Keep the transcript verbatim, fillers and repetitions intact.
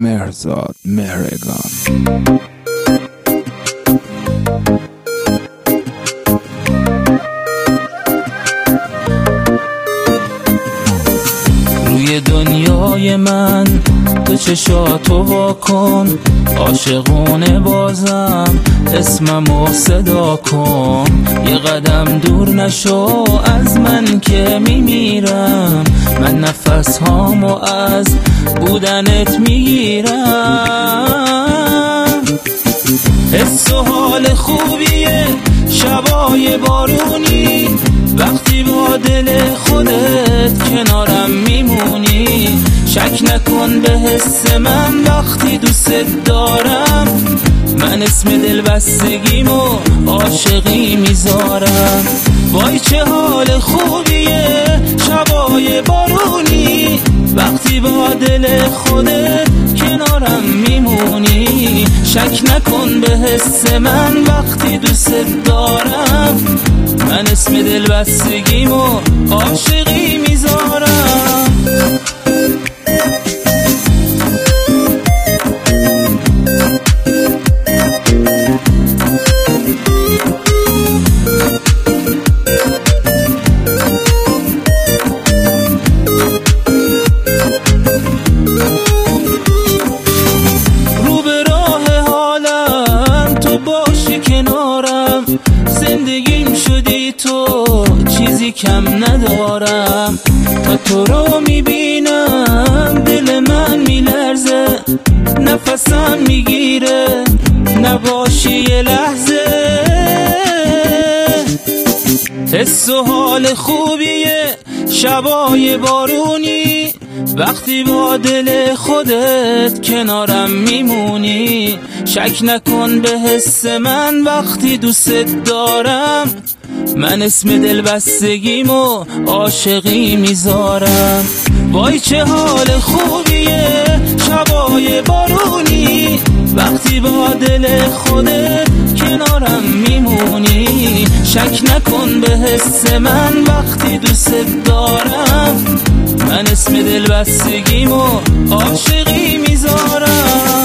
مهرزاد مهرگان. روی دنیای من تو چشاتو واکن، عاشقونه بازم اسممو صدا کن. یه قدم دور نشو از من که میمیرم، من نفس هامو از بودنت میگیرم. حس و حال خوبیه شبای بارونی، وقتی با دل خودت کنارم میمونی. شک نکن به حس من وقتی دوست دارم، من اسم دلبستگیمو عاشقی میذارم. وای چه حال خوبیه شبای بارونی، وقتی با دل خودت کنارم میمونی. شک نکن به حس من وقتی دوست دارم، من اسم دلبستگیمو عاشقی میذارم. زندگیم شدی تو چیزی کم ندارم، تا تو رو میبینم دل من میلرزه، نفسم میگیره نباشی یه لحظه. حس و حال خوبیه شبای بارونی، وقتی با دل خودت کنارم میمونی. شک نکن به حس من وقتی دوست دارم، من اسم دلبستگیمو عاشقی میذارم. وای چه حال خوبیه شبای بارونی، وقتی با دل خودت کنارم میمونی. شک نکن به حس من وقتی دوست دارم، من اسم دلبستگیمو عاشقی میذارم.